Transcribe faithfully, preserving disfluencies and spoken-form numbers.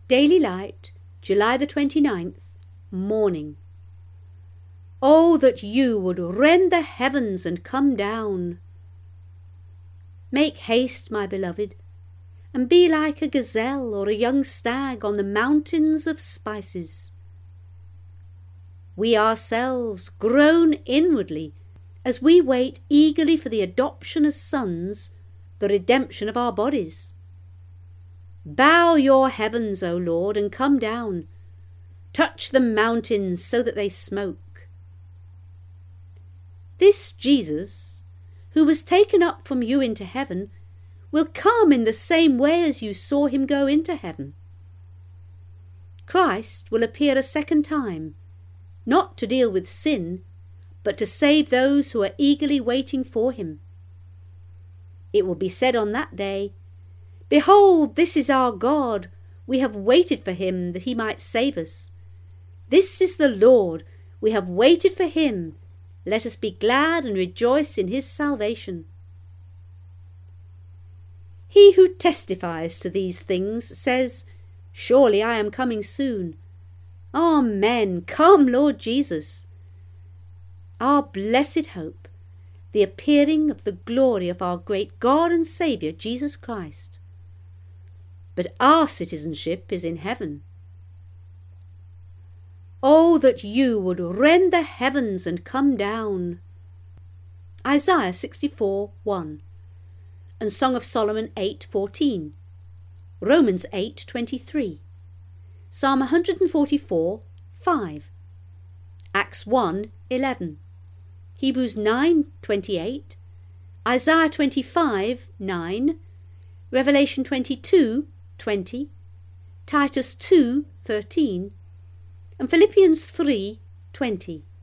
Daily Light, July the twenty-ninth, Morning. Oh, that you would rend the heavens and come down! Make haste, my beloved, and be like a gazelle or a young stag on the mountains of spices. We ourselves groan inwardly as we wait eagerly for the adoption as sons, the redemption of our bodies. Bow your heavens, O Lord, and come down. Touch the mountains so that they smoke. This Jesus, who was taken up from you into heaven, will come in the same way as you saw him go into heaven. Christ will appear a second time, not to deal with sin, but to save those who are eagerly waiting for him. It will be said on that day, Behold, this is our God. We have waited for him that he might save us. This is the Lord. We have waited for him. Let us be glad and rejoice in his salvation. He who testifies to these things says, Surely I am coming soon. Amen. Come, Lord Jesus. Our blessed hope, the appearing of the glory of our great God and Saviour, Jesus Christ. But our citizenship is in heaven. Oh, that you would rend the heavens and come down. Isaiah sixty-four, one, and Song of Solomon eight, fourteen, Romans eight, twenty-three, Psalm one hundred forty-four, five, Acts one, eleven, Hebrews nine, twenty-eight, Isaiah twenty-five, nine, Revelation twenty-two, twenty, Titus two, thirteen, and Philippians three, twenty.